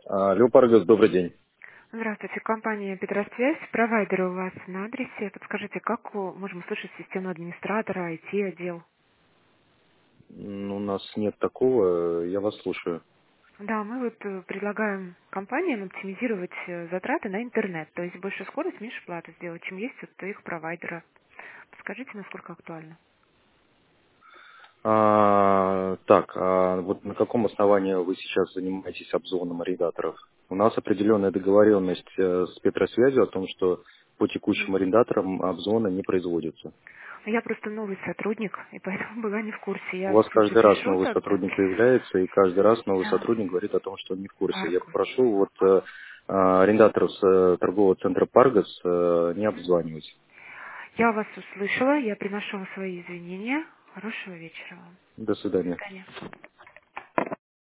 Алло, Паргас, добрый день. Здравствуйте, компания Петросвязь, провайдеры у вас на адресе. Подскажите, как можем услышать системного администратора, IT-отдел? У нас нет такого, я вас слушаю. Да, мы вот предлагаем компаниям оптимизировать затраты на интернет, то есть больше скорость, меньше платы сделать, чем есть у их провайдера. Подскажите, насколько актуально? Вот на каком основании вы сейчас занимаетесь обзвоном арендаторов? У нас определенная договоренность с Петросвязью о том, что по Мгм. текущим арендаторам обзвоны не производятся. Я просто новый сотрудник, и поэтому была не в курсе. У Я вас все каждый раз запишу новый тогда. сотрудник появляется, и каждый раз новый Да, сотрудник говорит о том, что он не в курсе. Я Аргус. попрошу арендаторов с торгового центра Паргас не обзванивать. Я вас услышала, я приношу вам свои извинения. Хорошего вечера вам. До До свидания. свидания.